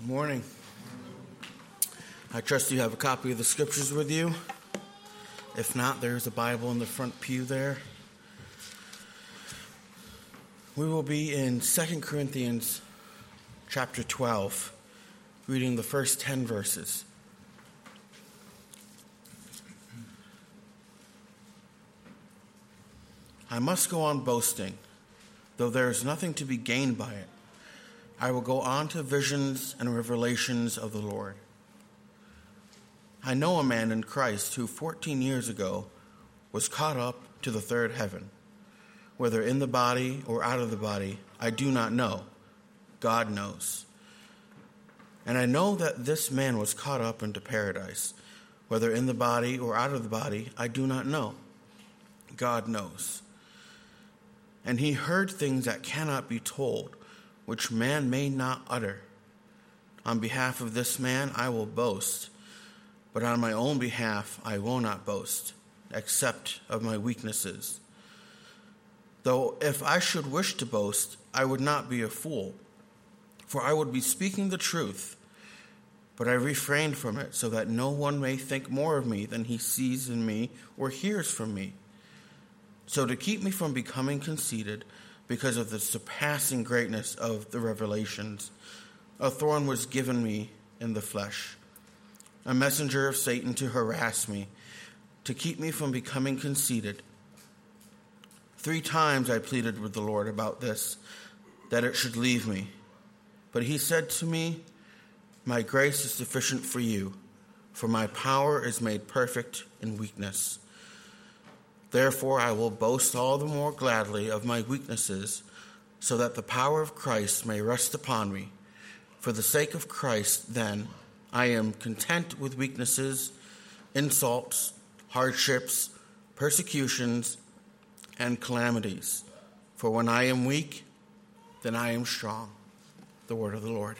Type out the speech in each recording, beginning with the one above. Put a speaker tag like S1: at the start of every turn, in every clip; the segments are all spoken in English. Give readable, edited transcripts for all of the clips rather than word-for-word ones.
S1: Morning. I trust you have a copy of the scriptures with you. If not, there's a Bible in the front pew there. We will be in 2 Corinthians chapter 12, reading the first 10 verses. I must go on boasting, though there is nothing to be gained by it. I will go on to visions and revelations of the Lord. I know a man in Christ who 14 years ago was caught up to the third heaven. Whether in the body or out of the body, I do not know. God knows. And I know that this man was caught up into paradise. Whether in the body or out of the body, I do not know. God knows. And he heard things that cannot be told, which man may not utter. On behalf of this man I will boast, but on my own behalf I will not boast, except of my weaknesses. Though if I should wish to boast, I would not be a fool, for I would be speaking the truth. But I refrained from it, so that no one may think more of me than he sees in me or hears from me. So to keep me from becoming conceited, because of the surpassing greatness of the revelations, a thorn was given me in the flesh, a messenger of Satan to harass me, to keep me from becoming conceited. 3 times I pleaded with the Lord about this, that it should leave me. But he said to me, my grace is sufficient for you, for my power is made perfect in weakness. Therefore, I will boast all the more gladly of my weaknesses, so that the power of Christ may rest upon me. For the sake of Christ, then, I am content with weaknesses, insults, hardships, persecutions, and calamities. For when I am weak, then I am strong. The word of the Lord.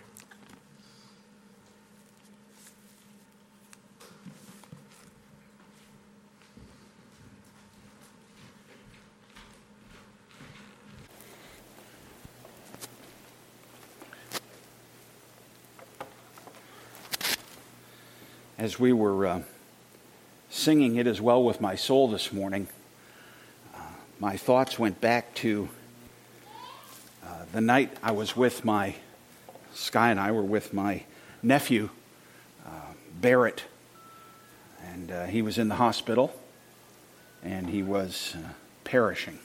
S2: As we were singing It Is Well With My Soul this morning, my thoughts went back to the night I was with Sky and I were with my nephew, Barrett, and he was in the hospital, and he was perishing.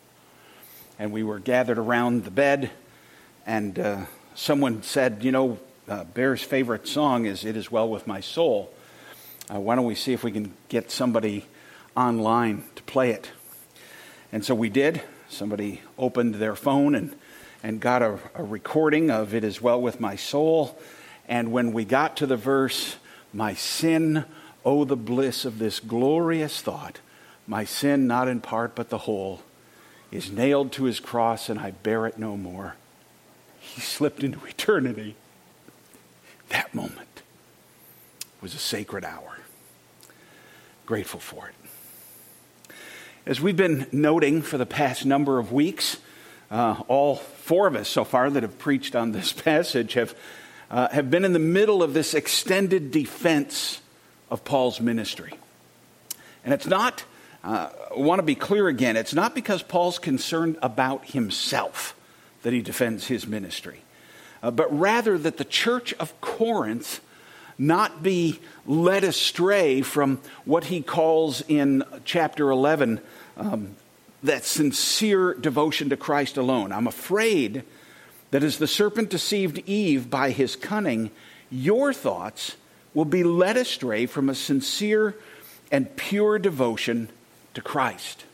S2: And we were gathered around the bed, and someone said, Bear's favorite song is It Is Well With My Soul. Why don't we see if we can get somebody online to play it? And so we did. Somebody opened their phone and got a recording of It Is Well With My Soul. And when we got to the verse, my sin, oh the bliss of this glorious thought, my sin not in part but the whole, is nailed to his cross and I bear it no more. He slipped into eternity. That moment was a sacred hour. Grateful for it. As we've been noting for the past number of weeks, all 4 of us so far that have preached on this passage have been in the middle of this extended defense of Paul's ministry. And it's not, I want to be clear again, it's not because Paul's concerned about himself that he defends his ministry. But rather that the church of Corinth not be led astray from what he calls in chapter 11, that sincere devotion to Christ alone. I'm afraid that as the serpent deceived Eve by his cunning, your thoughts will be led astray from a sincere and pure devotion to Christ.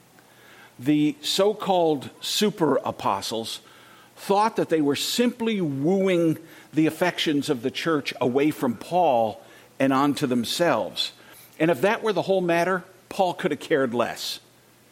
S2: The so-called super apostles thought that they were simply wooing the affections of the church away from Paul and onto themselves. And if that were the whole matter, Paul could have cared less.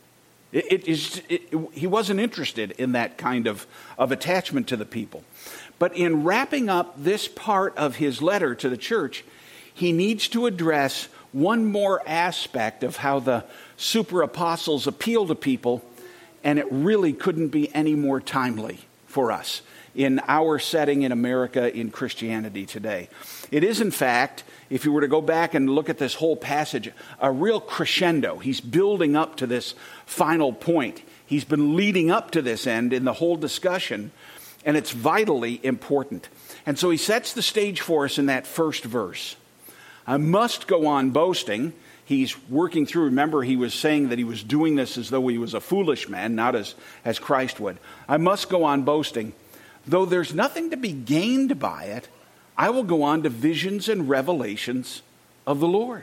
S2: He wasn't interested in that kind of attachment to the people. But in wrapping up this part of his letter to the church, he needs to address one more aspect of how the super apostles appeal to people, and it really couldn't be any more timely for us. in our setting in America in Christianity today. It is, in fact, if you were to go back and look at this whole passage, a real crescendo. He's building up to this final point. He's been leading up to this end in the whole discussion, and it's vitally important. And so he sets the stage for us in that first verse. I must go on boasting. He's working through, remember, he was saying that he was doing this as though he was a foolish man, not as Christ would. I must go on boasting. Though there's nothing to be gained by it, I will go on to visions and revelations of the Lord.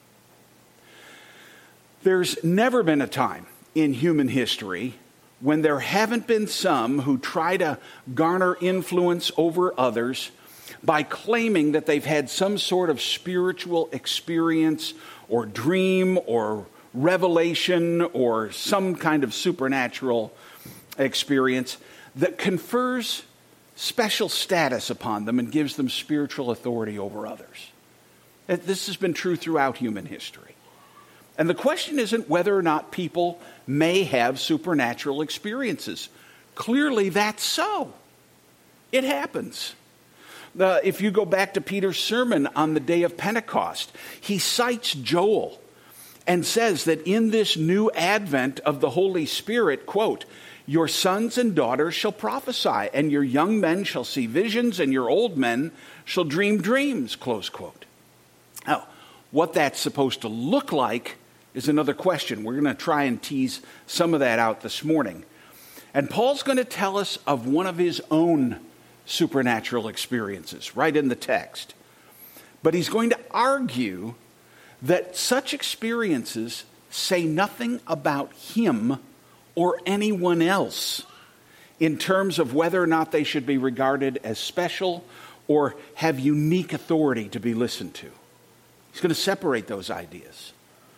S2: There's never been a time in human history when there haven't been some who try to garner influence over others by claiming that they've had some sort of spiritual experience or dream or revelation or some kind of supernatural experience that confers special status upon them and gives them spiritual authority over others. This has been true throughout human history. And the question isn't whether or not people may have supernatural experiences. Clearly that's so. It happens. If you go back to Peter's sermon on the day of Pentecost, he cites Joel and says that in this new advent of the Holy Spirit, quote, your sons and daughters shall prophesy, and your young men shall see visions, and your old men shall dream dreams, close quote. Now, what that's supposed to look like is another question. We're going to try and tease some of that out this morning. And Paul's going to tell us of one of his own supernatural experiences right in the text. But he's going to argue that such experiences say nothing about him or anyone else in terms of whether or not they should be regarded as special or have unique authority to be listened to. He's going to separate those ideas.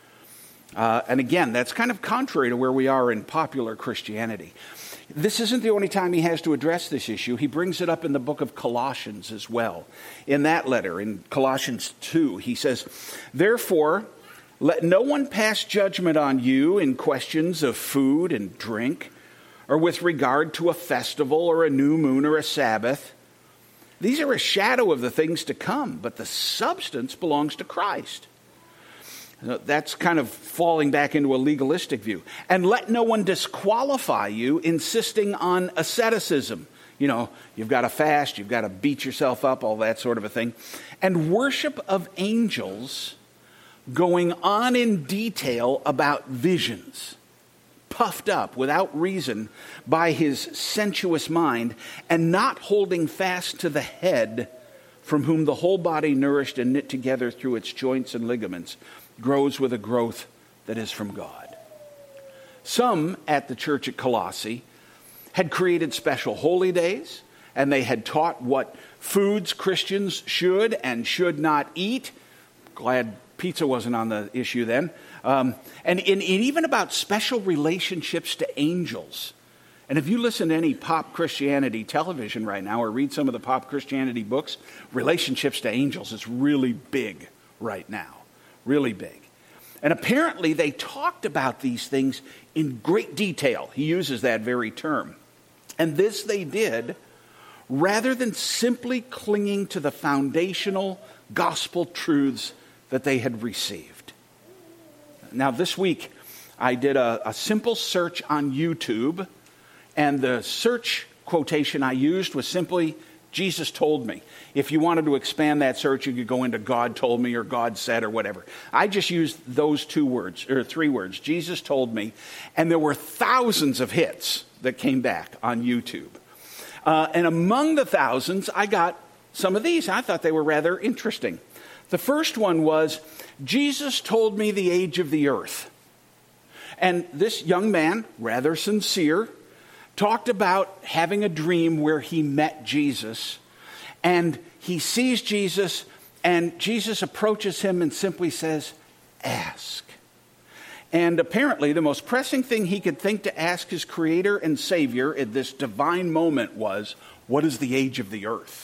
S2: And again, that's kind of contrary to where we are in popular Christianity. This isn't the only time he has to address this issue. He brings it up in the book of Colossians as well. In that letter, in Colossians 2, he says, therefore, let no one pass judgment on you in questions of food and drink, or with regard to a festival or a new moon or a Sabbath. These are a shadow of the things to come, but the substance belongs to Christ. That's kind of falling back into a legalistic view. And let no one disqualify you, insisting on asceticism. You know, you've got to fast, you've got to beat yourself up, all that sort of a thing. And worship of angels, going on in detail about visions, puffed up without reason by his sensuous mind, and not holding fast to the head, from whom the whole body, nourished and knit together through its joints and ligaments, grows with a growth that is from God. Some at the church at Colossae had created special holy days, and they had taught what foods Christians should and should not eat. Glad pizza wasn't on the issue then. And even about special relationships to angels. And if you listen to any pop Christianity television right now or read some of the pop Christianity books, relationships to angels is really big right now. Really big. And apparently they talked about these things in great detail. He uses that very term. And this they did rather than simply clinging to the foundational gospel truths that they had received. Now this week I did a simple search on YouTube, and the search quotation I used was simply, Jesus told me. If you wanted to expand that search, you could go into God told me or God said or whatever. I just used those two words, or three words, Jesus told me, and there were thousands of hits that came back on YouTube. And among the thousands, I got some of these. I thought they were rather interesting. The first one was, Jesus told me the age of the earth. And this young man, rather sincere, talked about having a dream where he met Jesus, and he sees Jesus, and Jesus approaches him and simply says, ask. And apparently the most pressing thing he could think to ask his Creator and Savior at this divine moment was, what is the age of the earth?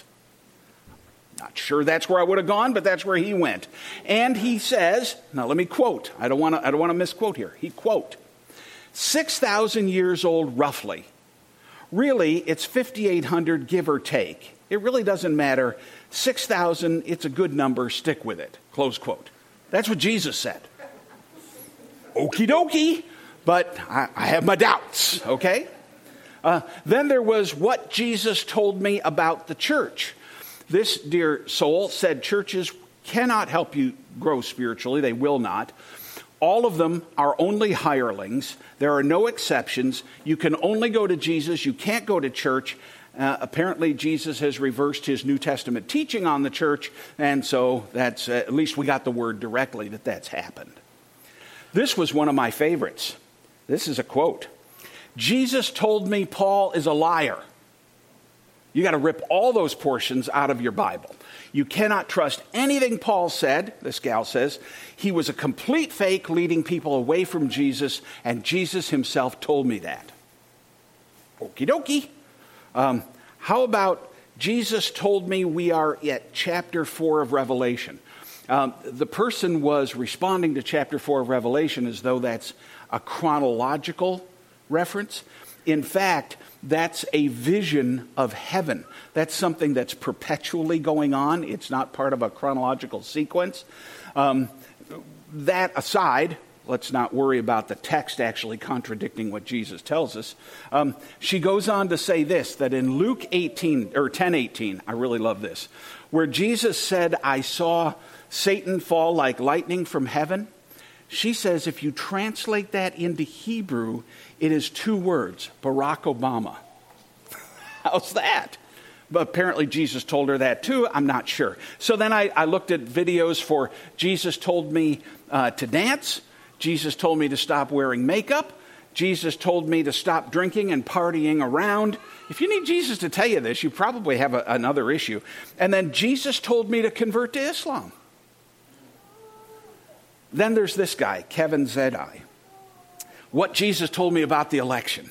S2: Not sure that's where I would have gone, but that's where he went. And he says, now let me quote. I don't want to misquote here. He quote, 6,000 years old roughly, Really, it's 5,800, give or take. It really doesn't matter. 6,000, it's a good number, stick with it, close quote. That's what Jesus said. Okie dokie, but I have my doubts, okay? Then there was what Jesus told me about the church. This dear soul said churches cannot help you grow spiritually. They will not. All of them are only hirelings. There are no exceptions. You can only go to Jesus. You can't go to church. Apparently, Jesus has reversed his New Testament teaching on the church, and so that's at least we got the word directly that that's happened. This was one of my favorites. This is a quote. Jesus told me Paul is a liar. You got to rip all those portions out of your Bible. You cannot trust anything Paul said, this gal says. He was a complete fake leading people away from Jesus, and Jesus himself told me that. Okie dokie. How about Jesus told me we are at chapter 4 of Revelation? The person was responding to chapter 4 of Revelation as though that's a chronological reference. In fact, that's a vision of heaven. That's something that's perpetually going on. It's not part of a chronological sequence. That aside, let's not worry about the text actually contradicting what Jesus tells us. She goes on to say this, that in Luke 10:18, I really love this, where Jesus said, I saw Satan fall like lightning from heaven. She says if you translate that into Hebrew, it is 2 words, Barack Obama. How's that? But apparently Jesus told her that too. I'm not sure. So then I looked at videos for Jesus told me to dance. Jesus told me to stop wearing makeup. Jesus told me to stop drinking and partying around. If you need Jesus to tell you this, you probably have another issue. And then Jesus told me to convert to Islam. Then there's this guy, Kevin Zedai. What Jesus told me about the election.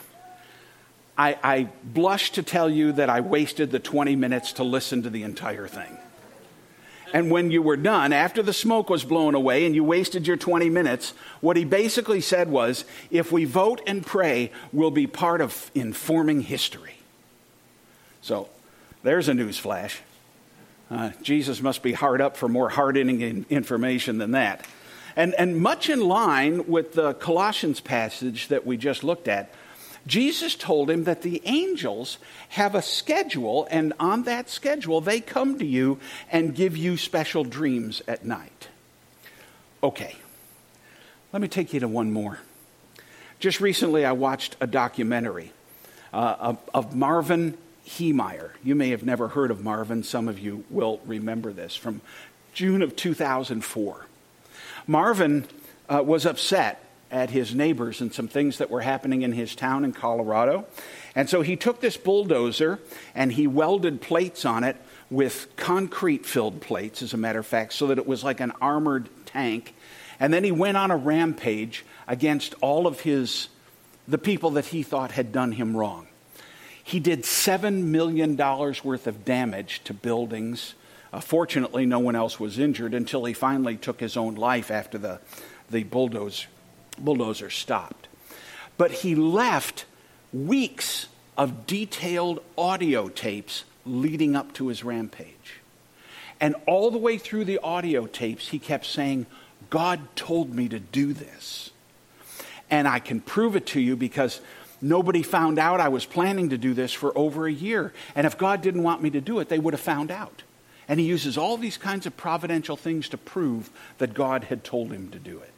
S2: I blush to tell you that I wasted the 20 minutes to listen to the entire thing. And when you were done, after the smoke was blown away and you wasted your 20 minutes, what he basically said was, if we vote and pray, we'll be part of informing history. So there's a news flash. Jesus must be hard up for more hard-hitting information than that. And much in line with the Colossians passage that we just looked at, Jesus told him that the angels have a schedule, and on that schedule, they come to you and give you special dreams at night. Okay, let me take you to one more. Just recently, I watched a documentary of Marvin Heemeyer. You may have never heard of Marvin. Some of you will remember this, from June of 2004. Marvin was upset at his neighbors and some things that were happening in his town in Colorado. And so he took this bulldozer and he welded plates on it with concrete-filled plates, as a matter of fact, so that it was like an armored tank. And then he went on a rampage against all of the people that he thought had done him wrong. He did $7 million worth of damage to buildings. Fortunately, no one else was injured until he finally took his own life after the bulldozer stopped. But he left weeks of detailed audio tapes leading up to his rampage. And all the way through the audio tapes, he kept saying, God told me to do this. And I can prove it to you because nobody found out I was planning to do this for over a year. And if God didn't want me to do it, they would have found out. And he uses all these kinds of providential things to prove that God had told him to do it.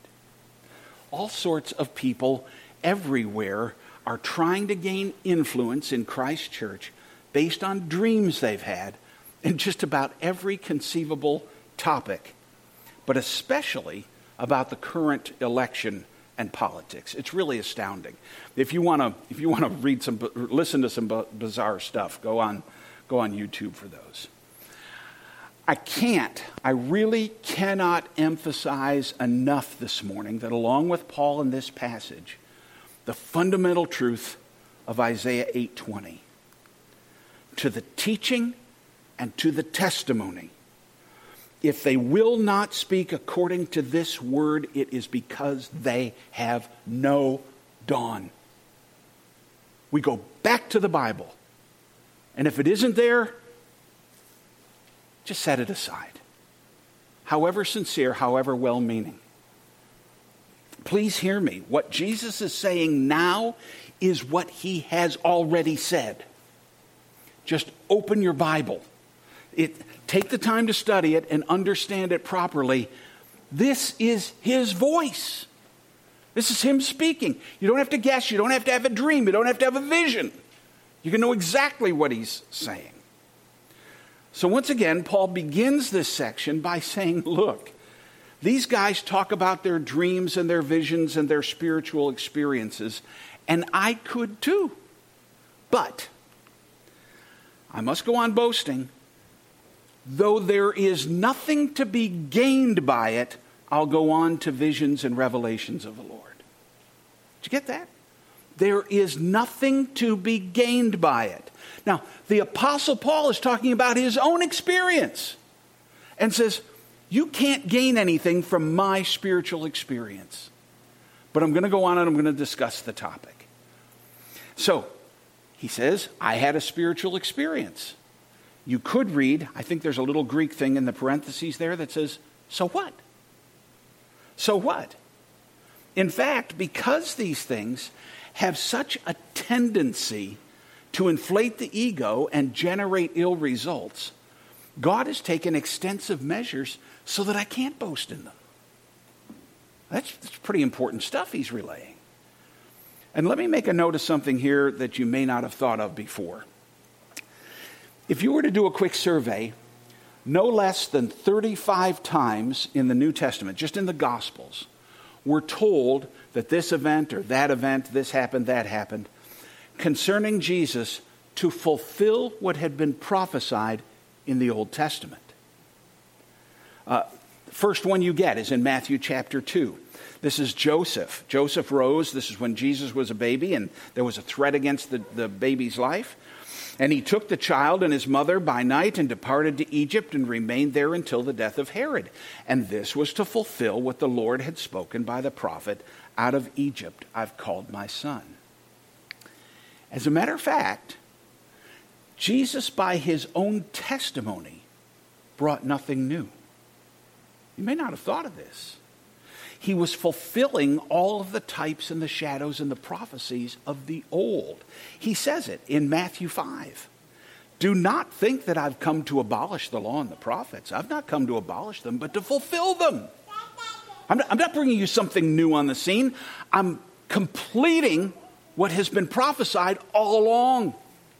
S2: All sorts of people everywhere are trying to gain influence in Christ's church based on dreams they've had in just about every conceivable topic, but especially about the current election and politics. It's really astounding. If you want to listen to some bizarre stuff, go on YouTube for those. I really cannot emphasize enough this morning that along with Paul in this passage, the fundamental truth of Isaiah 8:20, to the teaching and to the testimony, if they will not speak according to this word, it is because they have no dawn. we go back to the Bible. And if it isn't there, just set it aside. However sincere, however well-meaning. Please hear me. What Jesus is saying now is what he has already said. Just open your Bible. Take the time to study it and understand it properly. This is his voice. This is him speaking. You don't have to guess. You don't have to have a dream. You don't have to have a vision. You can know exactly what he's saying. So once again, Paul begins this section by saying, look, these guys talk about their dreams and their visions and their spiritual experiences, and I could too. But I must go on boasting. Though there is nothing to be gained by it, I'll go on to visions and revelations of the Lord. Did you get that? There is nothing to be gained by it. Now, the Apostle Paul is talking about his own experience and says, you can't gain anything from my spiritual experience. But I'm going to go on and I'm going to discuss the topic. So, he says, I had a spiritual experience. You could read, I think there's a little Greek thing in the parentheses there that says, so what? So what? In fact, because these things have such a tendency to inflate the ego and generate ill results, God has taken extensive measures so that I can't boast in them. That's pretty important stuff he's relaying. And let me make a note of something here that you may not have thought of before. If you were to do a quick survey, no less than 35 times in the New Testament, just in the Gospels, we're told that this event or that event, this happened, that happened, concerning Jesus to fulfill what had been prophesied in the Old Testament. First one you get is in Matthew chapter 2. This is Joseph. Joseph rose. This is when Jesus was a baby, and there was a threat against the baby's life. And he took the child and his mother by night and departed to Egypt and remained there until the death of Herod. And this was to fulfill what the Lord had spoken by the prophet, out of Egypt I've called my son. As a matter of fact, Jesus, by his own testimony, brought nothing new. You may not have thought of this. He was fulfilling all of the types and the shadows and the prophecies of the old. He says it in Matthew 5. Do not think that I've come to abolish the law and the prophets. I've not come to abolish them, but to fulfill them. I'm not bringing you something new on the scene. I'm completing what has been prophesied all along.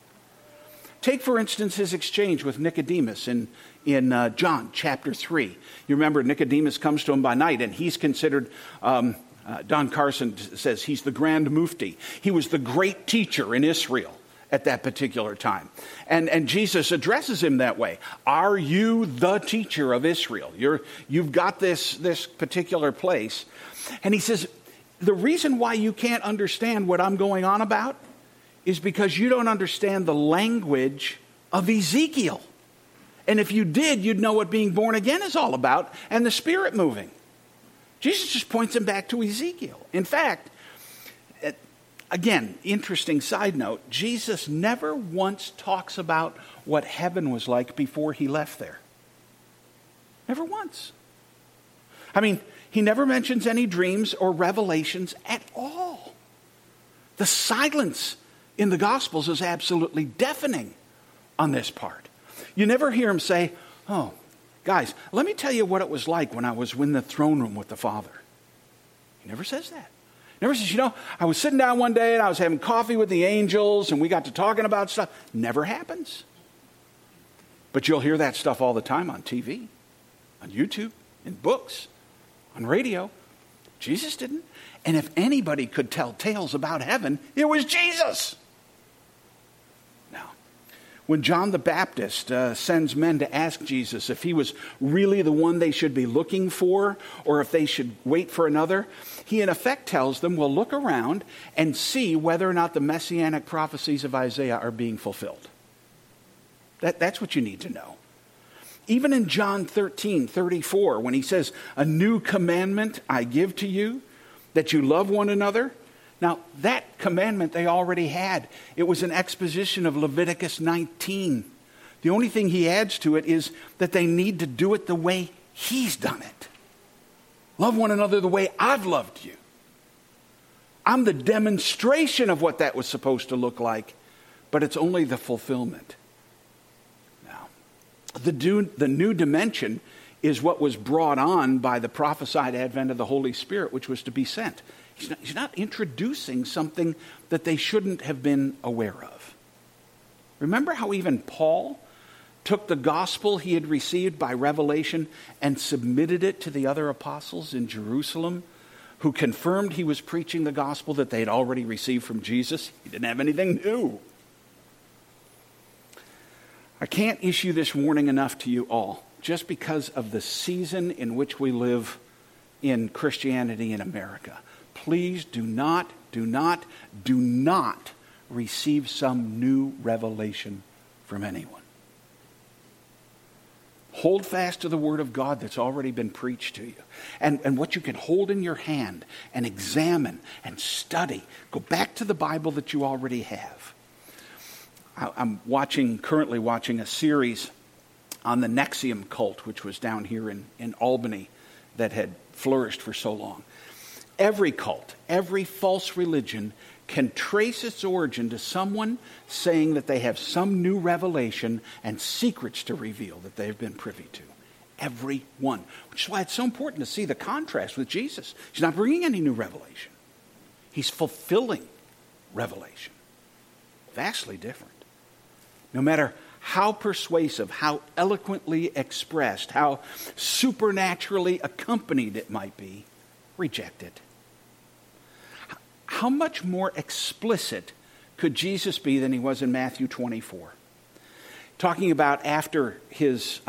S2: Take, for instance, his exchange with Nicodemus in John chapter 3. You remember Nicodemus comes to him by night, and he's considered, Don Carson says, he's the grand mufti. He was the great teacher in Israel at that particular time. And Jesus addresses him that way. Are you the teacher of Israel? You've got this particular place. And he says, the reason why you can't understand what I'm going on about is because you don't understand the language of Ezekiel. And if you did, you'd know what being born again is all about and the Spirit moving. Jesus just points him back to Ezekiel. In fact, again, interesting side note, Jesus never once talks about what heaven was like before he left there. Never once. I mean, he never mentions any dreams or revelations at all. The silence in the Gospels is absolutely deafening on this part. You never hear him say, oh, guys, let me tell you what it was like when I was in the throne room with the Father. He never says that. Never says, I was sitting down one day and I was having coffee with the angels and we got to talking about stuff. Never happens. But you'll hear that stuff all the time on TV, on YouTube, in books, on radio. Jesus didn't. And if anybody could tell tales about heaven, it was Jesus. Now, when John the Baptist sends men to ask Jesus if he was really the one they should be looking for or if they should wait for another, he in effect tells them, well, look around and see whether or not the messianic prophecies of Isaiah are being fulfilled. That's what you need to know. Even in John 13:34, when he says, a new commandment I give to you, that you love one another, Now, that commandment they already had. It was an exposition of Leviticus 19. The only thing he adds to it is that they need to do it the way he's done it. Love one another the way I've loved you. I'm the demonstration of what that was supposed to look like, but it's only the fulfillment. Now, the new dimension is what was brought on by the prophesied advent of the Holy Spirit, which was to be sent. He's not introducing something that they shouldn't have been aware of. Remember how even Paul took the gospel he had received by revelation and submitted it to the other apostles in Jerusalem, who confirmed he was preaching the gospel that they had already received from Jesus? He didn't have anything new. I can't issue this warning enough to you all, just because of the season in which we live in Christianity in America. Please do not receive some new revelation from anyone. Hold fast to the word of God that's already been preached to you. And what you can hold in your hand and examine and study. Go back to the Bible that you already have. I'm currently watching a series on the NXIVM cult, which was down here in Albany, that had flourished for so long. Every cult, every false religion can trace its origin to someone saying that they have some new revelation and secrets to reveal that they've been privy to. Every one. Which is why it's so important to see the contrast with Jesus. He's not bringing any new revelation. He's fulfilling revelation. Vastly different. No matter how persuasive, how eloquently expressed, how supernaturally accompanied it might be, reject it. How much more explicit could Jesus be than he was in Matthew 24? Talking about after his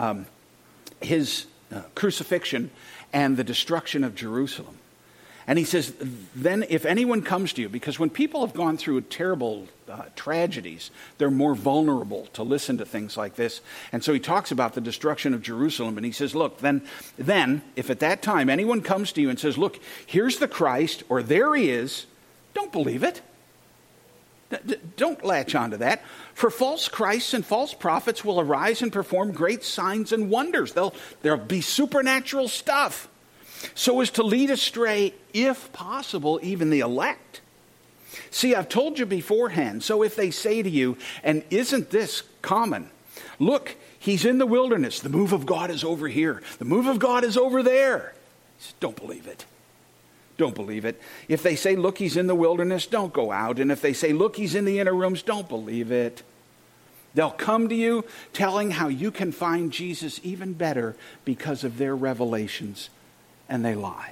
S2: crucifixion and the destruction of Jerusalem. And he says, then if anyone comes to you, because when people have gone through terrible tragedies, they're more vulnerable to listen to things like this. And so he talks about the destruction of Jerusalem, and he says, look, then if at that time anyone comes to you and says, look, here's the Christ, or there he is, don't believe it. Don't latch onto that. For false Christs and false prophets will arise and perform great signs and wonders. There'll be supernatural stuff, so as to lead astray, if possible, even the elect. See, I've told you beforehand, so if they say to you, and isn't this common? Look, he's in the wilderness. The move of God is over here. The move of God is over there. Don't believe it. Don't believe it. If they say, look, he's in the wilderness, don't go out. And if they say, look, he's in the inner rooms, don't believe it. They'll come to you telling how you can find Jesus even better because of their revelations, and they lie.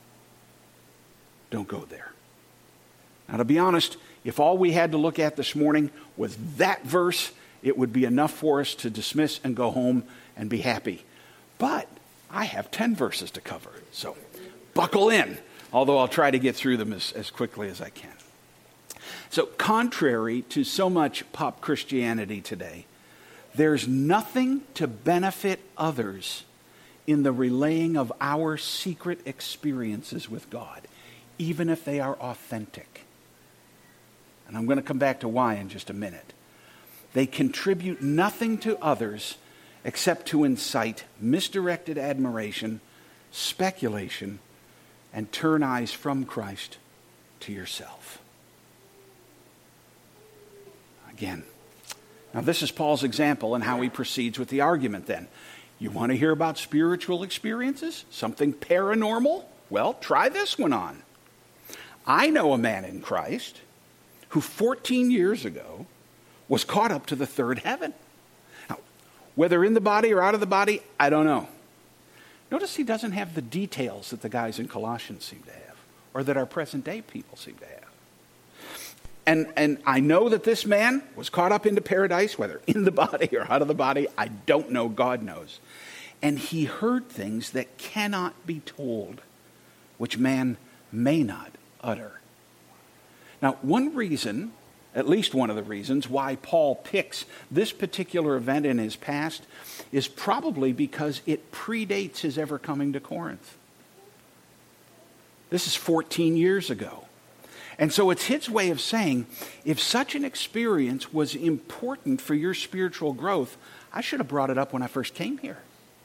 S2: Don't go there. Now, to be honest, if all we had to look at this morning was that verse, it would be enough for us to dismiss and go home and be happy. But I have 10 verses to cover, so buckle in. Although I'll try to get through them as quickly as I can. So contrary to so much pop Christianity today, there's nothing to benefit others in the relaying of our secret experiences with God, even if they are authentic. And I'm going to come back to why in just a minute. They contribute nothing to others except to incite misdirected admiration, speculation, and turn eyes from Christ to yourself. Again, now this is Paul's example and how he proceeds with the argument then. You want to hear about spiritual experiences? Something paranormal? Well, try this one on. I know a man in Christ who 14 years ago was caught up to the third heaven. Now, whether in the body or out of the body, I don't know. Notice he doesn't have the details that the guys in Colossians seem to have, or that our present day people seem to have. And I know that this man was caught up into paradise, whether in the body or out of the body. I don't know, God knows. And he heard things that cannot be told, which man may not utter. Now, one reason, at least one of the reasons why Paul picks this particular event in his past is probably because it predates his ever coming to Corinth. This is 14 years ago. And so it's his way of saying, if such an experience was important for your spiritual growth, I should have brought it up when I first came here.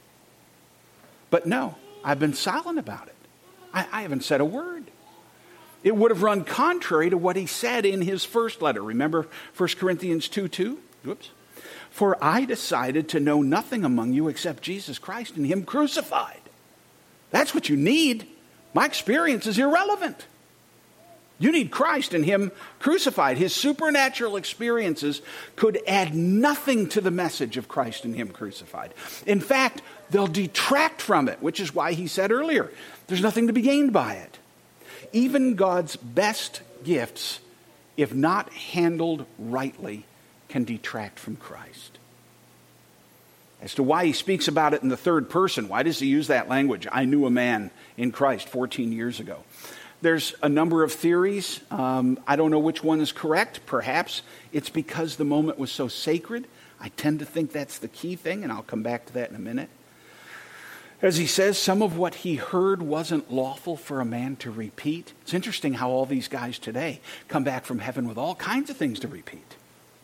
S2: But no, I've been silent about it. I haven't said a word. It would have run contrary to what he said in his first letter. Remember 1 Corinthians 2:2? Whoops. For I decided to know nothing among you except Jesus Christ and him crucified. That's what you need. My experience is irrelevant. You need Christ and him crucified. His supernatural experiences could add nothing to the message of Christ and him crucified. In fact, they'll detract from it, which is why he said earlier, there's nothing to be gained by it. Even God's best gifts, if not handled rightly, can detract from Christ. As to why he speaks about it in the third person, why does he use that language? I knew a man in Christ 14 years ago. There's a number of theories. I don't know which one is correct. Perhaps it's because the moment was so sacred. I tend to think that's the key thing, and I'll come back to that in a minute. As he says, some of what he heard wasn't lawful for a man to repeat. It's interesting how all these guys today come back from heaven with all kinds of things to repeat.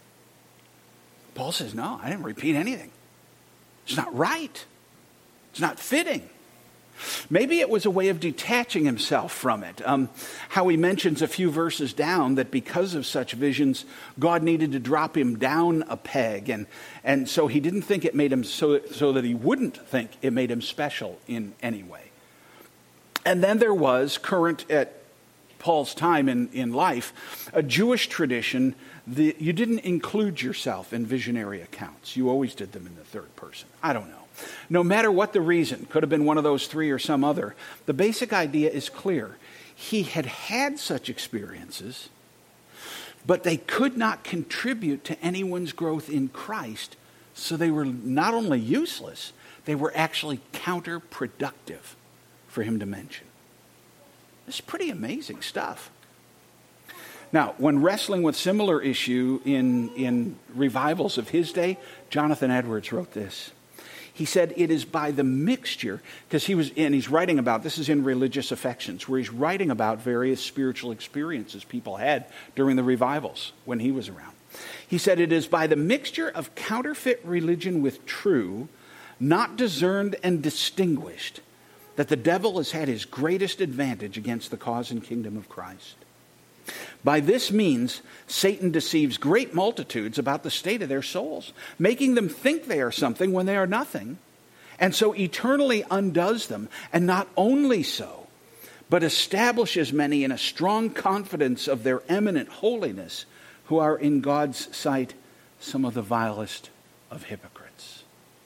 S2: Paul says, no, I didn't repeat anything. It's not right. It's not fitting. Maybe it was a way of detaching himself from it. How he mentions a few verses down that because of such visions, God needed to drop him down a peg. And so he didn't think it made him so that he wouldn't think it made him special in any way. And then there was, current at Paul's time in life, a Jewish tradition that you didn't include yourself in visionary accounts. You always did them in the third person. I don't know. No matter what the reason, could have been one of those three or some other, the basic idea is clear. He had had such experiences, but they could not contribute to anyone's growth in Christ, so they were not only useless, they were actually counterproductive for him to mention. It's pretty amazing stuff. Now, when wrestling with similar issue in revivals of his day, Jonathan Edwards wrote this. He said, it is by the mixture, because he's writing about, this is in Religious Affections, where he's writing about various spiritual experiences people had during the revivals when he was around. He said, it is by the mixture of counterfeit religion with true, not discerned and distinguished, that the devil has had his greatest advantage against the cause and kingdom of Christ. By this means, Satan deceives great multitudes about the state of their souls, making them think they are something when they are nothing, and so eternally undoes them, and not only so, but establishes many in a strong confidence of their eminent holiness, who are in God's sight some of the vilest of hypocrites.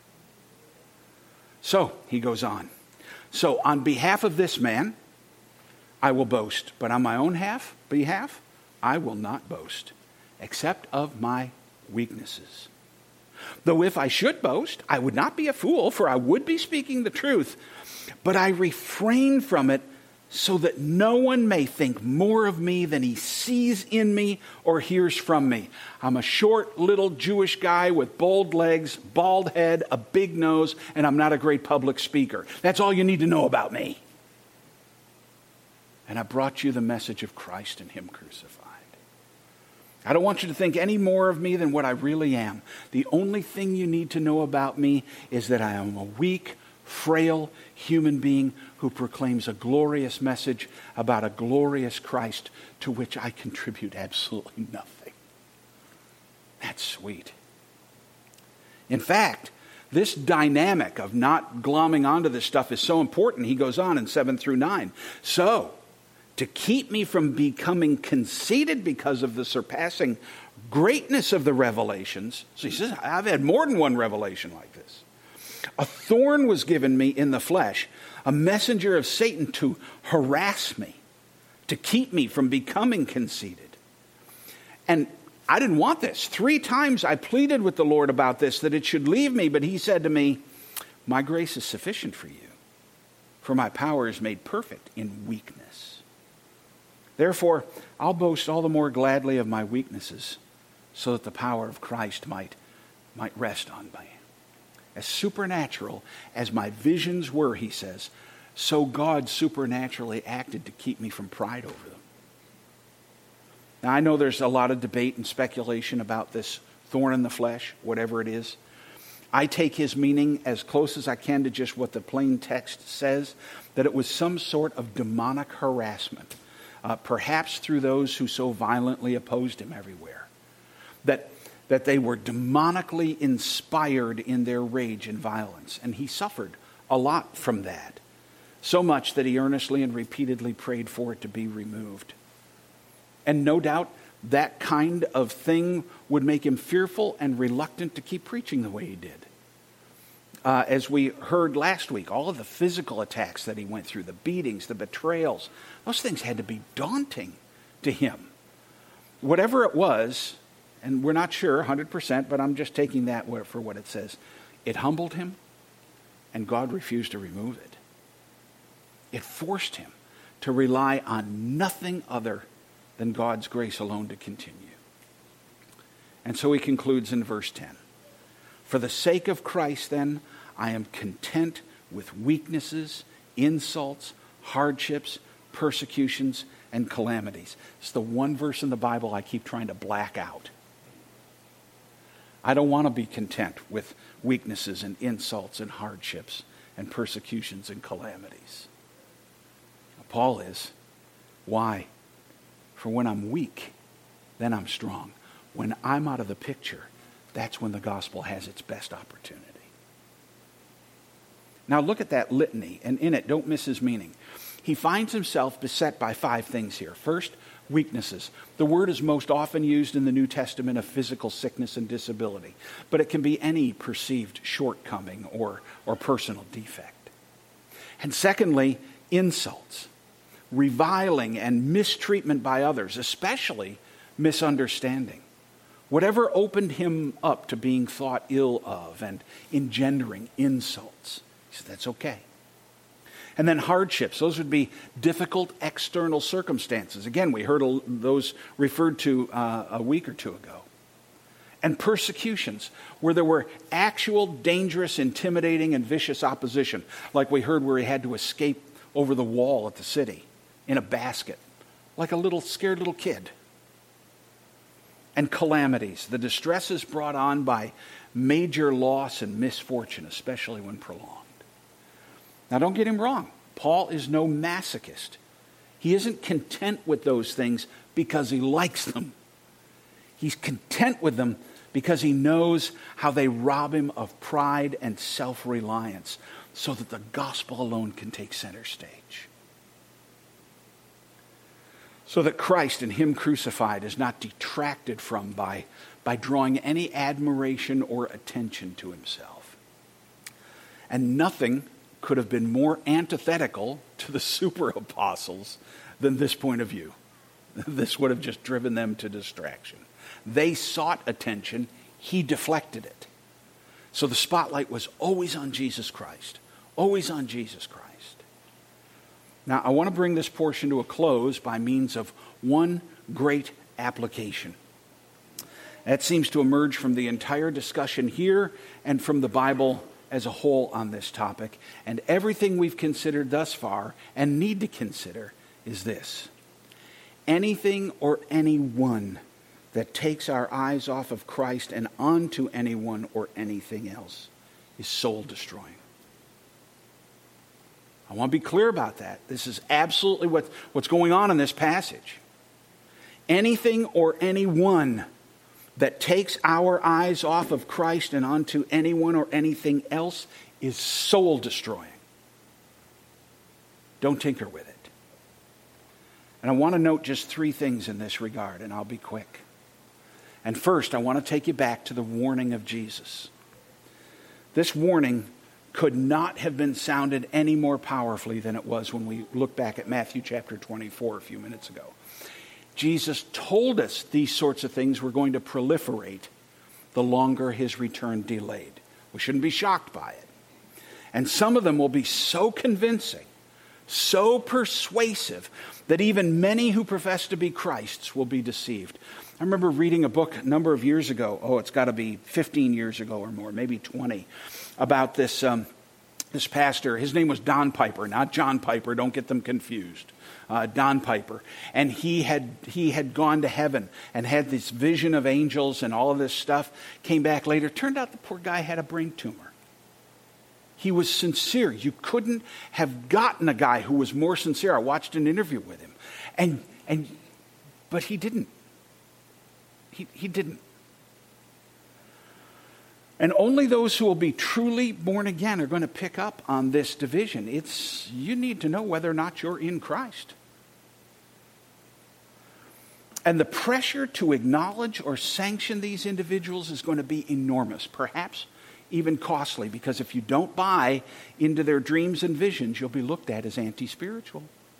S2: So, he goes on. So, on behalf of this man, I will boast, but on my own behalf, I will not boast, except of my weaknesses. Though if I should boast, I would not be a fool, for I would be speaking the truth, but I refrain from it so that no one may think more of me than he sees in me or hears from me. I'm a short little Jewish guy with bold legs, bald head, a big nose, and I'm not a great public speaker. That's all you need to know about me. And I brought you the message of Christ and him crucified. I don't want you to think any more of me than what I really am. The only thing you need to know about me is that I am a weak, frail human being who proclaims a glorious message about a glorious Christ to which I contribute absolutely nothing. That's sweet. In fact, this dynamic of not glomming onto this stuff is so important. He goes on in 7 through 9. So, to keep me from becoming conceited because of the surpassing greatness of the revelations. So he says, I've had more than one revelation like this. A thorn was given me in the flesh, a messenger of Satan to harass me, to keep me from becoming conceited. And I didn't want this. 3 times I pleaded with the Lord about this, that it should leave me, but he said to me, my grace is sufficient for you, for my power is made perfect in weakness. Therefore, I'll boast all the more gladly of my weaknesses, so that the power of Christ might rest on me. As supernatural as my visions were, he says, so God supernaturally acted to keep me from pride over them. Now, I know there's a lot of debate and speculation about this thorn in the flesh, whatever it is. I take his meaning as close as I can to just what the plain text says, that it was some sort of demonic harassment, perhaps through those who so violently opposed him everywhere. That they were demonically inspired in their rage and violence. And he suffered a lot from that. So much that he earnestly and repeatedly prayed for it to be removed. And no doubt that kind of thing would make him fearful and reluctant to keep preaching the way he did. As we heard last week, all of the physical attacks that he went through, the beatings, the betrayals, those things had to be daunting to him. Whatever it was, and we're not sure 100%, but I'm just taking that for what it says. It humbled him, and God refused to remove it. It forced him to rely on nothing other than God's grace alone to continue. And so he concludes in verse 10. For the sake of Christ, then, I am content with weaknesses, insults, hardships, persecutions, and calamities. It's the one verse in the Bible I keep trying to black out. I don't want to be content with weaknesses and insults and hardships and persecutions and calamities. Paul is. Why? For when I'm weak, then I'm strong. When I'm out of the picture, that's when the gospel has its best opportunity. Now look at that litany, and in it, don't miss his meaning. He finds himself beset by 5 things here. First, weaknesses. The word is most often used in the New Testament of physical sickness and disability, but it can be any perceived shortcoming or personal defect. And secondly, insults, reviling and mistreatment by others, especially misunderstanding. Whatever opened him up to being thought ill of and engendering insults, he said, that's okay. And then hardships, those would be difficult external circumstances. Again, we heard those referred to a week or two ago. And persecutions, where there were actual dangerous, intimidating, and vicious opposition, like we heard where he had to escape over the wall at the city in a basket, like a scared little kid. And calamities, the distresses brought on by major loss and misfortune, especially when prolonged. Now, don't get him wrong. Paul is no masochist. He isn't content with those things because he likes them. He's content with them because he knows how they rob him of pride and self-reliance so that the gospel alone can take center stage. So that Christ and him crucified is not detracted from by drawing any admiration or attention to himself. And nothing could have been more antithetical to the super apostles than this point of view. This would have just driven them to distraction. They sought attention, he deflected it. So the spotlight was always on Jesus Christ. Always on Jesus Christ. Now, I want to bring this portion to a close by means of one great application. That seems to emerge from the entire discussion here and from the Bible as a whole on this topic. And everything we've considered thus far and need to consider is this. Anything or anyone that takes our eyes off of Christ and onto anyone or anything else is soul destroying. I want to be clear about that. This is absolutely what's going on in this passage. Anything or anyone that takes our eyes off of Christ and onto anyone or anything else is soul destroying. Don't tinker with it. And I want to note just 3 things in this regard, and I'll be quick. And first, I want to take you back to the warning of Jesus. This warning could not have been sounded any more powerfully than it was when we look back at Matthew chapter 24 a few minutes ago. Jesus told us these sorts of things were going to proliferate the longer his return delayed. We shouldn't be shocked by it. And some of them will be so convincing, so persuasive, that even many who profess to be Christ's will be deceived. I remember reading a book a number of years ago, it's got to be 15 years ago or more, maybe 20, about this This pastor, his name was Don Piper, not John Piper, don't get them confused. Don Piper. And he had gone to heaven and had this vision of angels and all of this stuff. Came back later. Turned out the poor guy had a brain tumor. He was sincere. You couldn't have gotten a guy who was more sincere. I watched an interview with him. But he didn't. He didn't. And only those who will be truly born again are going to pick up on this division. You need to know whether or not you're in Christ. And the pressure to acknowledge or sanction these individuals is going to be enormous, perhaps even costly, because if you don't buy into their dreams and visions, you'll be looked at as anti-spiritual.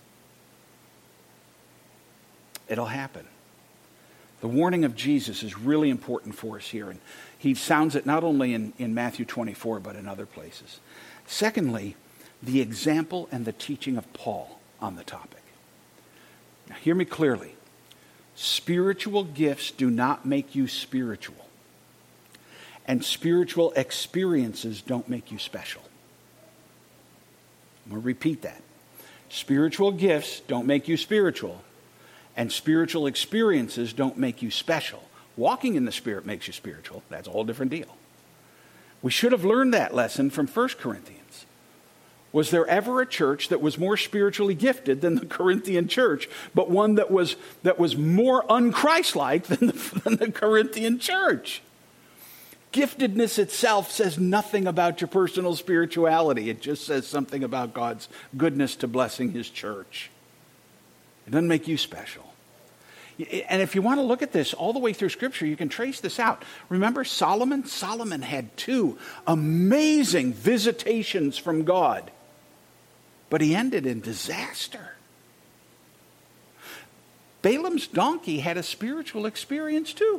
S2: It'll happen. The warning of Jesus is really important for us here, and he sounds it not only in Matthew 24, but in other places. Secondly, the example and the teaching of Paul on the topic. Now, hear me clearly. Spiritual gifts do not make you spiritual, and spiritual experiences don't make you special. I'm going to repeat that. Spiritual gifts don't make you spiritual, and spiritual experiences don't make you special. Walking in the Spirit makes you spiritual. That's a whole different deal. We should have learned that lesson from 1 Corinthians. Was there ever a church that was more spiritually gifted than the Corinthian church, but one that was more un-Christ-like than the Corinthian church? Giftedness itself says nothing about your personal spirituality. It just says something about God's goodness to blessing his church. It doesn't make you special. And if you want to look at this all the way through Scripture, you can trace this out. Remember Solomon? Solomon had 2 amazing visitations from God, but he ended in disaster. Balaam's donkey had a spiritual experience too.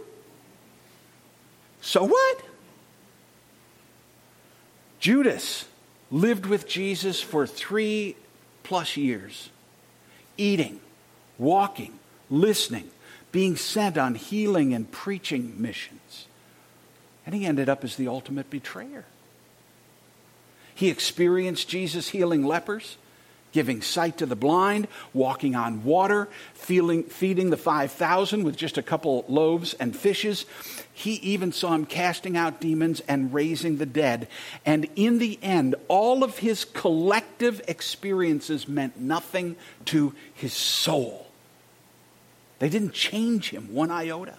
S2: So what? Judas lived with Jesus for 3+ years, eating, walking, listening, being sent on healing and preaching missions. And he ended up as the ultimate betrayer. He experienced Jesus healing lepers, giving sight to the blind, walking on water, feeding the 5,000 with just a couple loaves and fishes. He even saw him casting out demons and raising the dead. And in the end, all of his collective experiences meant nothing to his soul. They didn't change him one iota.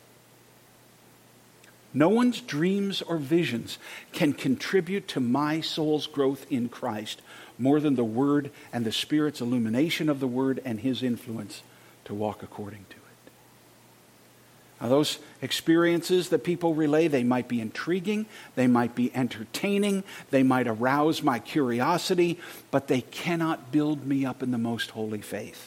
S2: No one's dreams or visions can contribute to my soul's growth in Christ more than the Word and the Spirit's illumination of the Word and his influence to walk according to it. Now, those experiences that people relay, they might be intriguing, they might be entertaining, they might arouse my curiosity, but they cannot build me up in the most holy faith.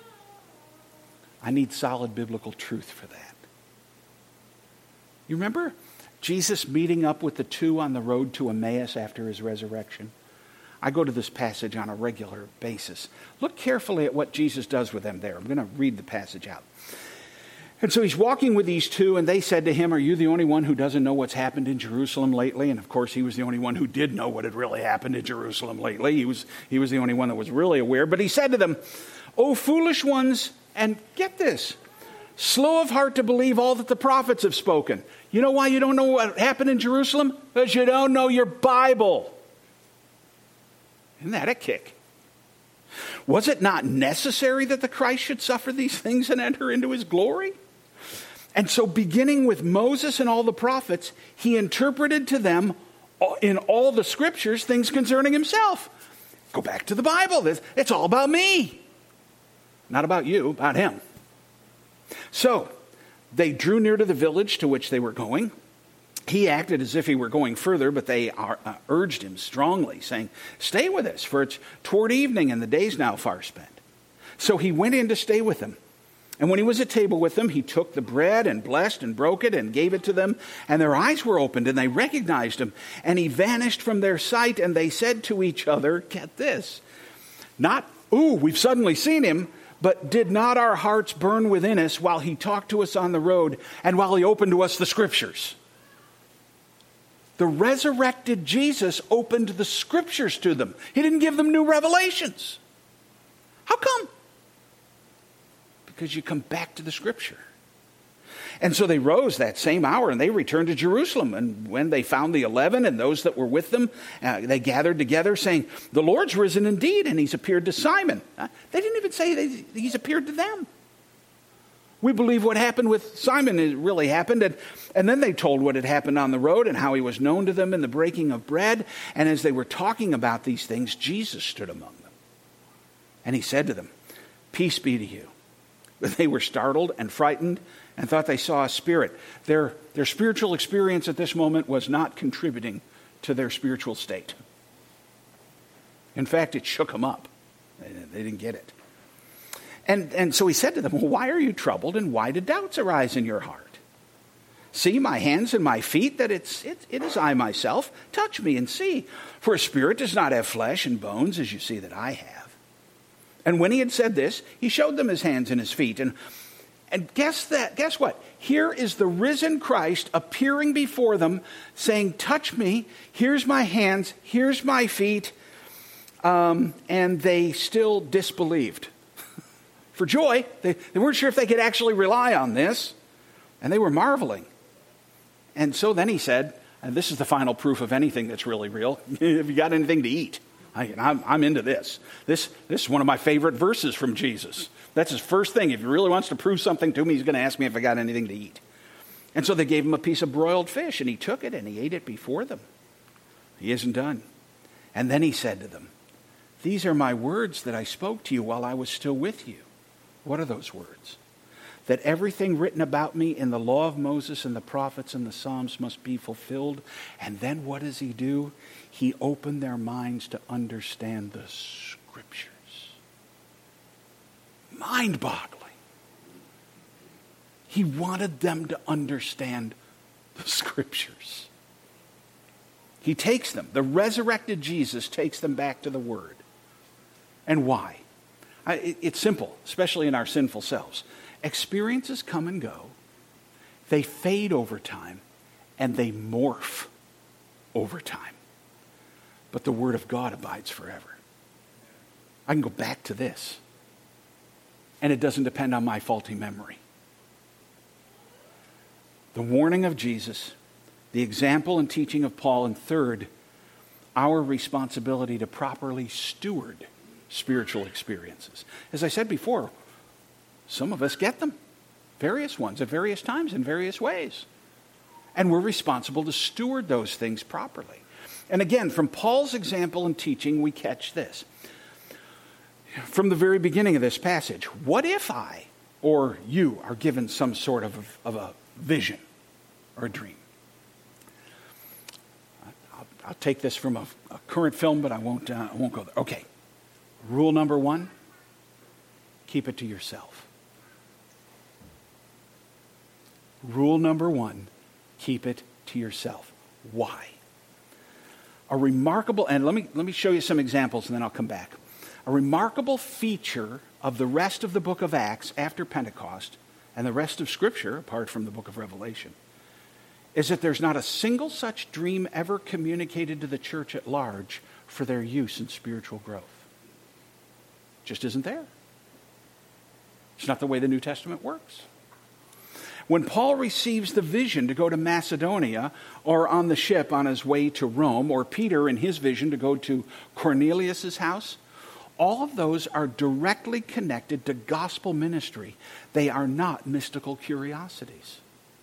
S2: I need solid biblical truth for that. You remember Jesus meeting up with the 2 on the road to Emmaus after his resurrection? I go to this passage on a regular basis. Look carefully at what Jesus does with them there. I'm going to read the passage out. And so he's walking with these 2, and they said to him, "Are you the only one who doesn't know what's happened in Jerusalem lately?" And of course, he was the only one who did know what had really happened in Jerusalem lately. He was the only one that was really aware. But he said to them, "O foolish ones," and get this, "slow of heart to believe all that the prophets have spoken." You know why you don't know what happened in Jerusalem? Because you don't know your Bible. Isn't that a kick? Was it not necessary that the Christ should suffer these things and enter into his glory? And so beginning with Moses and all the prophets, he interpreted to them in all the scriptures things concerning himself. Go back to the Bible. It's all about me. Not about you, about him. So they drew near to the village to which they were going. He acted as if he were going further, but they urged him strongly, saying, "Stay with us, for it's toward evening and the day's now far spent." So he went in to stay with them. And when he was at table with them, he took the bread and blessed and broke it and gave it to them. And their eyes were opened and they recognized him. And he vanished from their sight. And they said to each other, get this, not, "Ooh, we've suddenly seen him," but "did not our hearts burn within us while he talked to us on the road and while he opened to us the scriptures?" The resurrected Jesus opened the scriptures to them. He didn't give them new revelations. How come? Because you come back to the scripture. And so they rose that same hour and they returned to Jerusalem. And when they found the 11 and those that were with them, they gathered together saying, "The Lord's risen indeed, and he's appeared to Simon." They didn't even say he's appeared to them. We believe what happened with Simon really happened. And then they told what had happened on the road and how he was known to them in the breaking of bread. And as they were talking about these things, Jesus stood among them. And he said to them, "Peace be to you." But they were startled and frightened and thought they saw a spirit. Their spiritual experience at this moment was not contributing to their spiritual state. In fact, it shook them up. They didn't get it. And so he said to them, "Well, why are you troubled, and why do doubts arise in your heart? See my hands and my feet, that it is I myself. Touch me and see. For a spirit does not have flesh and bones, as you see that I have." And when he had said this, he showed them his hands and his feet. And guess what? Here is the risen Christ appearing before them, saying, "Touch me. Here's my hands. Here's my feet." And they still disbelieved. For joy, they weren't sure if they could actually rely on this, and they were marveling. And so then he said, and this is the final proof of anything that's really real, "Have you got anything to eat?" I'm into this. This is one of my favorite verses from Jesus. That's his first thing. If he really wants to prove something to me, he's going to ask me if I got anything to eat. And so they gave him a piece of broiled fish, and he took it and he ate it before them. He isn't done. And then he said to them, "These are my words that I spoke to you while I was still with you." What are those words? "That everything written about me in the law of Moses and the prophets and the Psalms must be fulfilled." And then what does he do? He opened their minds to understand the scriptures. Mind-boggling. He wanted them to understand the scriptures. He takes them. The resurrected Jesus takes them back to the Word. And why? It's simple, especially in our sinful selves. Experiences come and go. They fade over time, and they morph over time. But the Word of God abides forever. I can go back to this, and it doesn't depend on my faulty memory. The warning of Jesus, the example and teaching of Paul, and third, our responsibility to properly steward spiritual experiences. As I said before, some of us get them, various ones at various times in various ways. And we're responsible to steward those things properly. And again, from Paul's example and teaching, we catch this. From the very beginning of this passage, what if I or you are given some sort of a vision or a dream? I'll take this from a current film, but I won't go there. Okay. Rule number 1, keep it to yourself. Rule number 1, keep it to yourself. Why? A remarkable, and let me show you some examples and then I'll come back. A remarkable feature of the rest of the book of Acts after Pentecost and the rest of Scripture, apart from the book of Revelation, is that there's not a single such dream ever communicated to the church at large for their use in spiritual growth. Just isn't there. It's not the way the New Testament works. When Paul receives the vision to go to Macedonia, or on the ship on his way to Rome, or Peter in his vision to go to Cornelius' house, all of those are directly connected to gospel ministry. They are not mystical curiosities.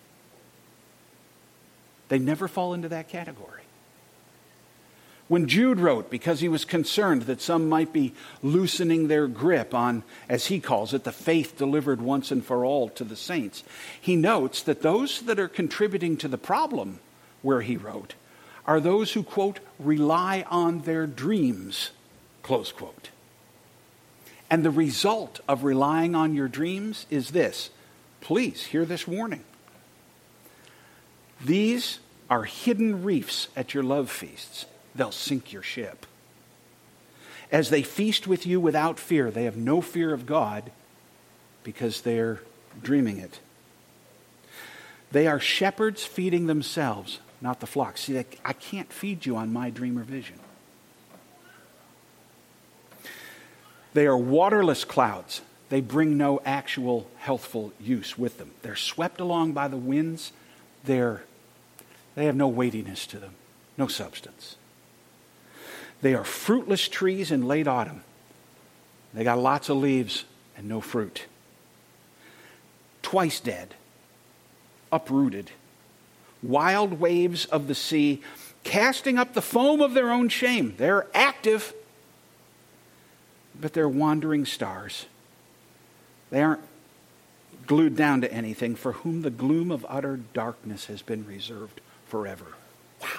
S2: They never fall into that category. When Jude wrote, because he was concerned that some might be loosening their grip on, as he calls it, the faith delivered once and for all to the saints, he notes that those that are contributing to the problem, where he wrote, are those who, quote, rely on their dreams, close quote. And the result of relying on your dreams is this. Please hear this warning. These are hidden reefs at your love feasts. They'll sink your ship. As they feast with you without fear, they have no fear of God because they're dreaming it. They are shepherds feeding themselves, not the flock. See, I can't feed you on my dream or vision. They are waterless clouds. They bring no actual healthful use with them. They're swept along by the winds. They have no weightiness to them, no substance. They are fruitless trees in late autumn. They got lots of leaves and no fruit. Twice dead, uprooted, wild waves of the sea, casting up the foam of their own shame. They're active, but they're wandering stars. They aren't glued down to anything, for whom the gloom of utter darkness has been reserved forever. Wow.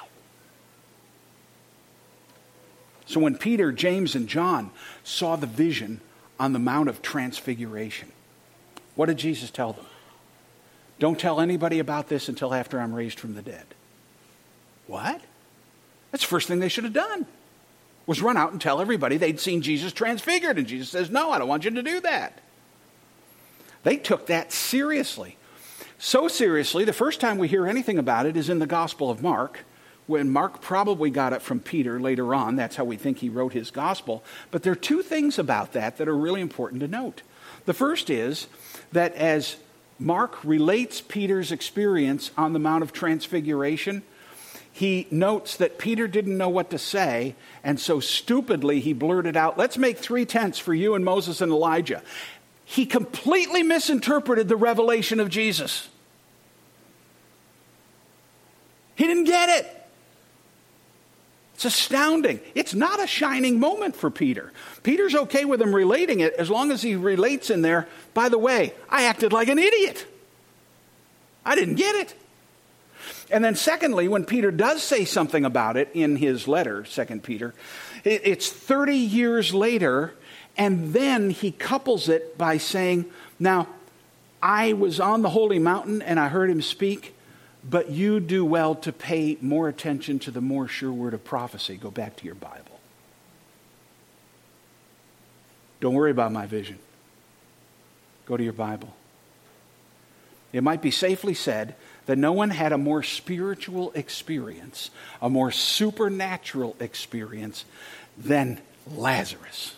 S2: So when Peter, James, and John saw the vision on the Mount of Transfiguration, what did Jesus tell them? Don't tell anybody about this until after I'm raised from the dead. What? That's the first thing they should have done, was run out and tell everybody they'd seen Jesus transfigured. And Jesus says, no, I don't want you to do that. They took that seriously. So seriously, the first time we hear anything about it is in the Gospel of Mark, when Mark probably got it from Peter later on. That's how we think he wrote his gospel. But there are two things about that are really important to note. The first is that as Mark relates Peter's experience on the Mount of Transfiguration, he notes that Peter didn't know what to say, and so stupidly he blurted out, let's make 3 tents for you and Moses and Elijah. He completely misinterpreted the revelation of Jesus. He didn't get it. It's astounding. It's not a shining moment for Peter. Peter's okay with him relating it as long as he relates in there, by the way, I acted like an idiot. I didn't get it. And then secondly, when Peter does say something about it in his letter, 2 Peter, it's 30 years later, and then he couples it by saying, now, I was on the holy mountain and I heard him speak, but you do well to pay more attention to the more sure word of prophecy. Go back to your Bible. Don't worry about my vision. Go to your Bible. It might be safely said that no one had a more spiritual experience, a more supernatural experience than Lazarus.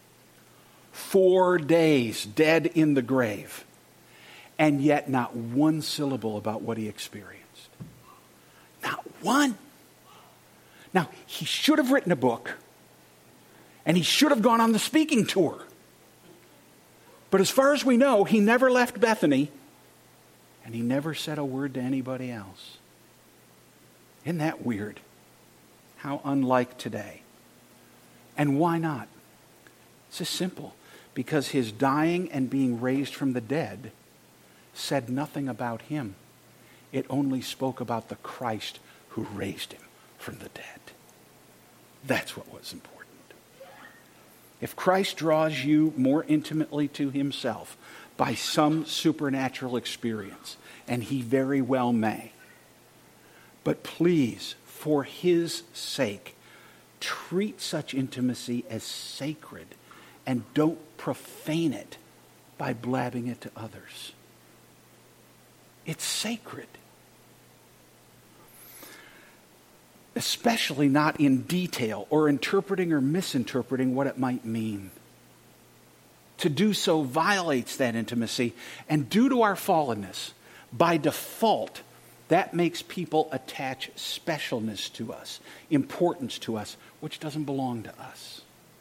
S2: 4 days dead in the grave, and yet not one syllable about what he experienced. Not one. Now, he should have written a book, and he should have gone on the speaking tour. But as far as we know, he never left Bethany, and he never said a word to anybody else. Isn't that weird? How unlike today. And why not? It's just simple. Because his dying and being raised from the dead said nothing about him. It only spoke about the Christ who raised him from the dead. That's what was important. If Christ draws you more intimately to himself by some supernatural experience, and he very well may, but please, for his sake, treat such intimacy as sacred and don't profane it by blabbing it to others. It's sacred. Especially not in detail or interpreting or misinterpreting what it might mean. To do so violates that intimacy, and due to our fallenness, by default, that makes people attach specialness to us, importance to us, which doesn't belong to us.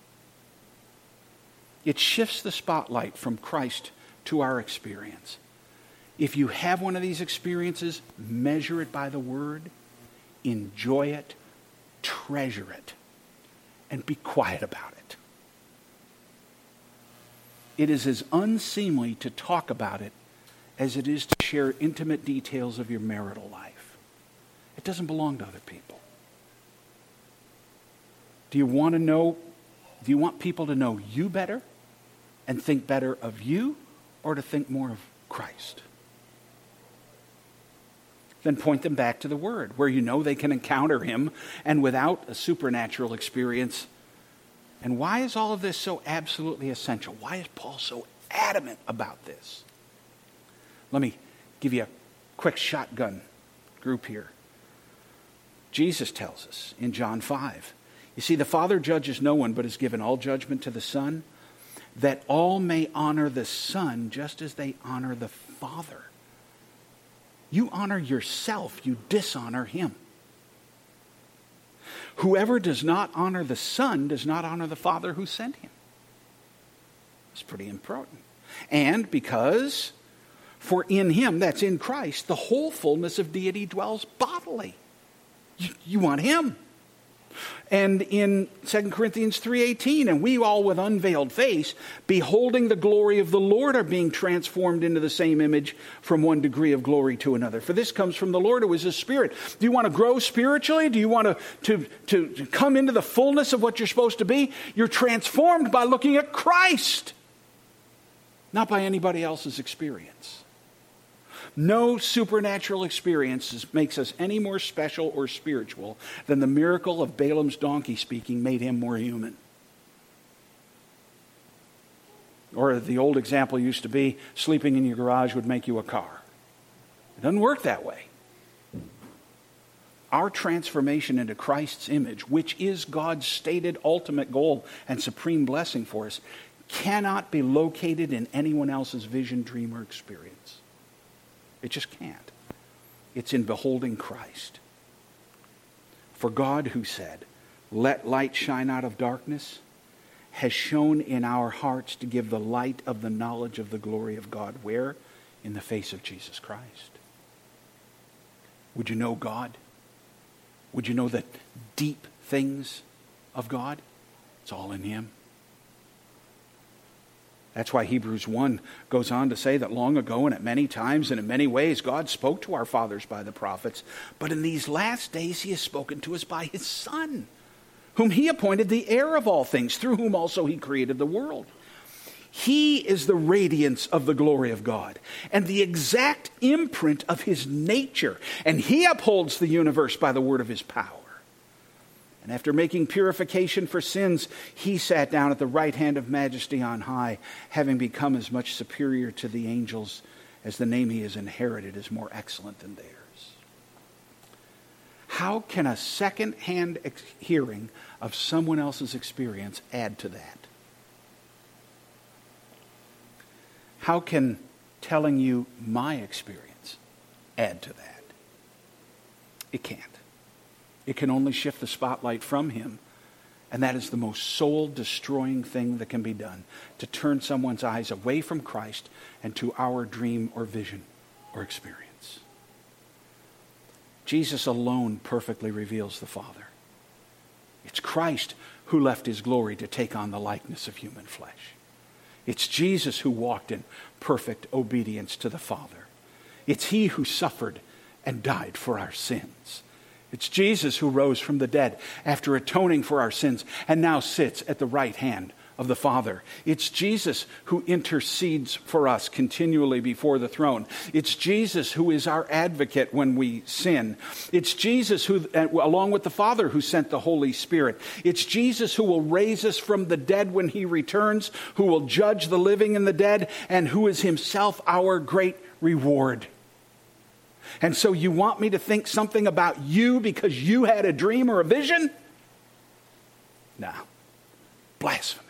S2: It shifts the spotlight from Christ to our experience. If you have one of these experiences, measure it by the Word, enjoy it, treasure it, and be quiet about it. It is as unseemly to talk about it as it is to share intimate details of your marital life. It doesn't belong to other people. Do you want people to know you better and think better of you, or to think more of Christ? Then point them back to the Word, where you know they can encounter him and without a supernatural experience. And why is all of this so absolutely essential? Why is Paul so adamant about this? Let me give you a quick shotgun group here. Jesus tells us in John 5. You see, the Father judges no one, but has given all judgment to the Son, that all may honor the Son just as they honor the Father. You honor yourself, you dishonor him. Whoever does not honor the Son does not honor the Father who sent him. It's pretty important. And because, for in him, that's in Christ, the whole fullness of deity dwells bodily. You want him. And in 2 Corinthians 3:18, and we all with unveiled face, beholding the glory of the Lord, are being transformed into the same image from one degree of glory to another. For this comes from the Lord who is a Spirit. Do you want to grow spiritually? Do you want to come into the fullness of what you're supposed to be? You're transformed by looking at Christ, not by anybody else's experience. No supernatural experience makes us any more special or spiritual than the miracle of Balaam's donkey speaking made him more human. Or the old example used to be, sleeping in your garage would make you a car. It doesn't work that way. Our transformation into Christ's image, which is God's stated ultimate goal and supreme blessing for us, cannot be located in anyone else's vision, dream, or experience. It just can't. It's in beholding Christ. For God, who said, "Let light shine out of darkness," has shone in our hearts to give the light of the knowledge of the glory of God. Where? In the face of Jesus Christ. Would you know God? Would you know the deep things of God? It's all in him. That's why Hebrews 1 goes on to say that long ago and at many times and in many ways God spoke to our fathers by the prophets. But in these last days he has spoken to us by his Son, whom he appointed the heir of all things, through whom also he created the world. He is the radiance of the glory of God and the exact imprint of his nature. And he upholds the universe by the word of his power. And after making purification for sins, he sat down at the right hand of majesty on high, having become as much superior to the angels as the name he has inherited is more excellent than theirs. How can a second-hand hearing of someone else's experience add to that? How can telling you my experience add to that? It can't. It can only shift the spotlight from him. And that is the most soul-destroying thing that can be done, to turn someone's eyes away from Christ and to our dream or vision or experience. Jesus alone perfectly reveals the Father. It's Christ who left his glory to take on the likeness of human flesh. It's Jesus who walked in perfect obedience to the Father. It's he who suffered and died for our sins. It's Jesus who rose from the dead after atoning for our sins and now sits at the right hand of the Father. It's Jesus who intercedes for us continually before the throne. It's Jesus who is our advocate when we sin. It's Jesus who, along with the Father, who sent the Holy Spirit. It's Jesus who will raise us from the dead when he returns, who will judge the living and the dead, and who is himself our great reward. And so you want me to think something about you because you had a dream or a vision? No. Blasphemy.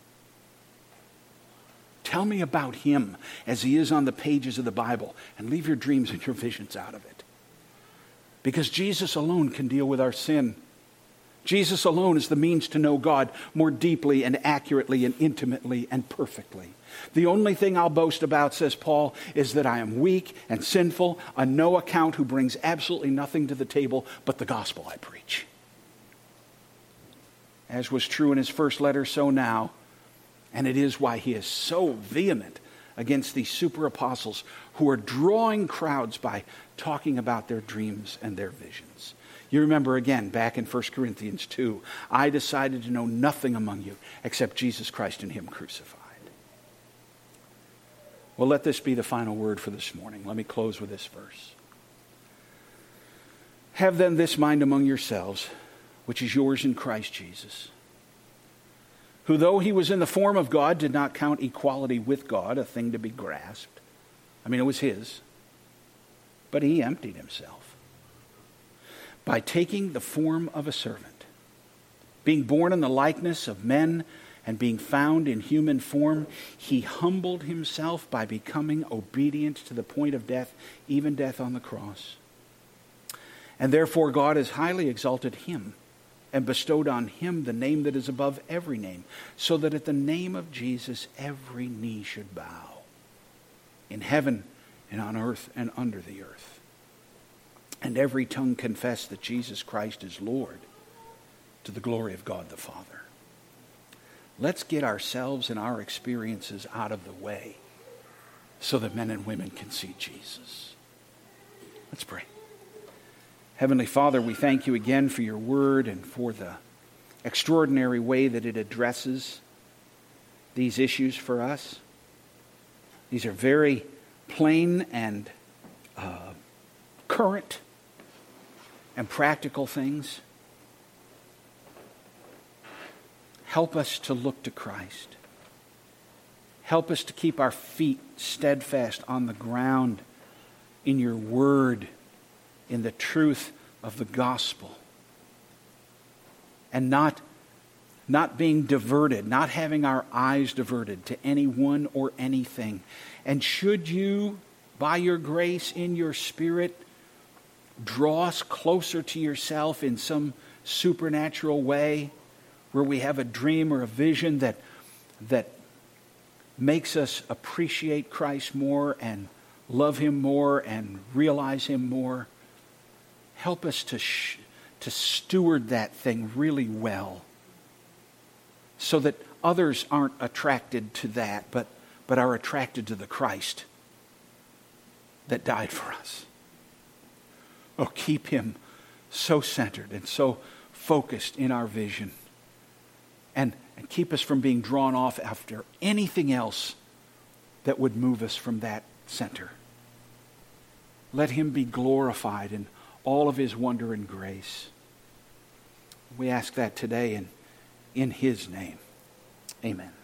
S2: Tell me about him as he is on the pages of the Bible, and leave your dreams and your visions out of it. Because Jesus alone can deal with our sin. Jesus alone is the means to know God more deeply and accurately and intimately and perfectly. The only thing I'll boast about, says Paul, is that I am weak and sinful, a no account who brings absolutely nothing to the table but the gospel I preach. As was true in his first letter, so now. And it is why he is so vehement against these super apostles who are drawing crowds by talking about their dreams and their visions. You remember again back in 1 Corinthians 2, I decided to know nothing among you except Jesus Christ and him crucified. Well, let this be the final word for this morning. Let me close with this verse. Have then this mind among yourselves, which is yours in Christ Jesus, who though he was in the form of God, did not count equality with God a thing to be grasped. I mean, it was his. But he emptied himself by taking the form of a servant, being born in the likeness of men and being found in human form, he humbled himself by becoming obedient to the point of death, even death on the cross. And therefore God has highly exalted him and bestowed on him the name that is above every name, so that at the name of Jesus every knee should bow, in heaven and on earth and under the earth, and every tongue confess that Jesus Christ is Lord, to the glory of God the Father. Let's get ourselves and our experiences out of the way so that men and women can see Jesus. Let's pray. Heavenly Father, we thank you again for your word and for the extraordinary way that it addresses these issues for us. These are very plain and current and practical things. Help us to look to Christ. Help us to keep our feet steadfast on the ground in your word, in the truth of the gospel, and not being diverted, not having our eyes diverted to anyone or anything. And should you, by your grace in your Spirit, draw us closer to yourself in some supernatural way, where we have a dream or a vision that makes us appreciate Christ more and love him more and realize him more, help us to steward that thing really well, so that others aren't attracted to that, but are attracted to the Christ that died for us. Oh, keep him so centered and so focused in our vision, and keep us from being drawn off after anything else that would move us from that center. Let him be glorified in all of his wonder and grace. We ask that today in his name. Amen.